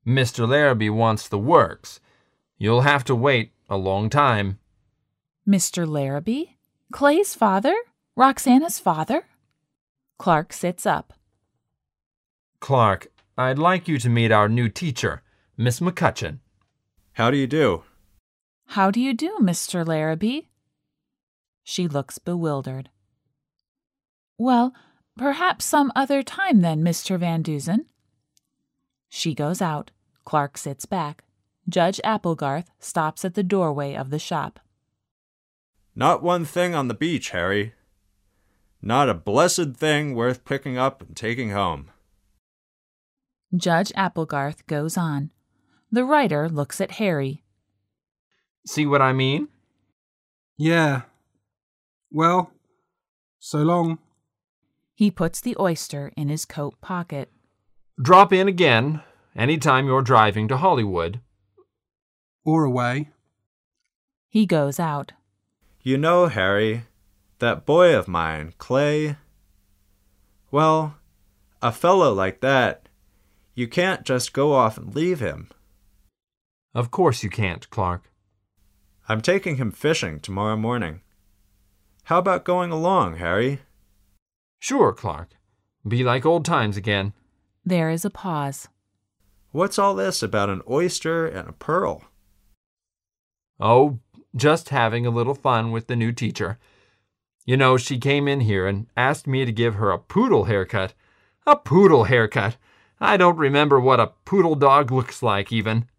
Mr. Larrabee wants the works. You'll have to wait a long time. Mr. Larrabee? Clay's father? Roxana's father? Clark sits up. Clark, I'd like you to meet our new teacher, Miss McCutcheon. How do you do? How do you do, Mr. Larrabee? She looks bewildered. Well, perhaps some other time then, Mr. Van Dusen. She goes out. Clark sits back. Judge Applegarth stops at the doorway of the shop. Not one thing on the beach, Harry. Not a blessed thing worth picking up and taking home. Judge Applegarth goes on. The writer looks at Harry. See what I mean? Yeah. Well, so long. He puts the oyster in his coat pocket. Drop in again any time you're driving to Hollywood. Or away. He goes out. You know, Harry, that boy of mine, Clay, well, a fellow like that, you can't just go off and leave him. Of course you can't, Clark. I'm taking him fishing tomorrow morning. How about going along, Harry? Sure, Clark. Be like old times again. There is a pause. What's all this about an oyster and a pearl? Oh, just having a little fun with the new teacher. You know, she came in here and asked me to give her a poodle haircut. A poodle haircut! I don't remember what a poodle dog looks like, even.